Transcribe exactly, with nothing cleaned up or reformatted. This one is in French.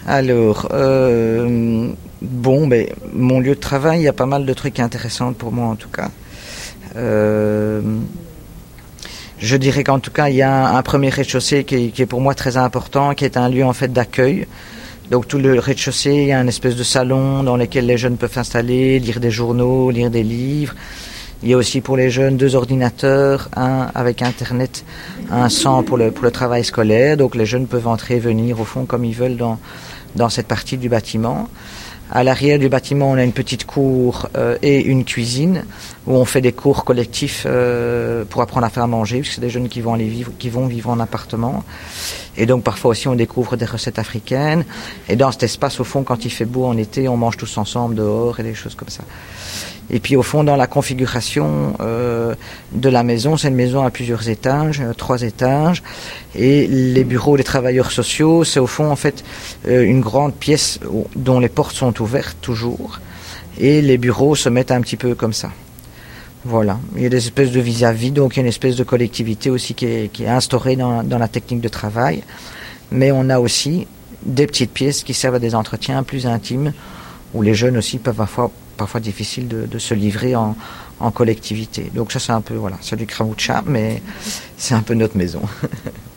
Alors, euh, bon, ben, mon lieu de travail, il y a pas mal de trucs intéressants pour moi en tout cas. Euh, je dirais qu'en tout cas, il y a un, un premier rez-de-chaussée qui est, qui est pour moi très important, qui est un lieu en fait d'accueil. Donc tout le rez-de-chaussée, il y a une espèce de salon dans lequel les jeunes peuvent s'installer, lire des journaux, lire des livres. Il y a aussi pour les jeunes deux ordinateurs, un avec Internet, un sans pour le, pour le travail scolaire. Donc les jeunes peuvent entrer et venir au fond comme ils veulent dans, dans cette partie du bâtiment. À l'arrière du bâtiment, on a une petite cour euh, et une cuisine où on fait des cours collectifs euh, pour apprendre à faire manger, puisque c'est des jeunes qui vont aller vivre, qui vont vivre en appartement. Et donc parfois aussi on découvre des recettes africaines. Et dans cet espace, au fond, quand il fait beau en été, on mange tous ensemble dehors et des choses comme ça. Et puis au fond, dans la configuration euh, de la maison, c'est une maison à plusieurs étages, euh, trois étages, et les bureaux des travailleurs sociaux, c'est au fond en fait euh, une grande pièce dont les portes sont ouvertes toujours, et les bureaux se mettent un petit peu comme ça. Voilà, il y a des espèces de vis-à-vis, donc il y a une espèce de collectivité aussi qui est, qui est instaurée dans, dans la technique de travail, mais on a aussi des petites pièces qui servent à des entretiens plus intimes, où les jeunes aussi peuvent parfois parfois difficile de, de se livrer en, en collectivité. Donc ça c'est un peu, voilà, c'est du Kramoucha, mais c'est un peu notre maison.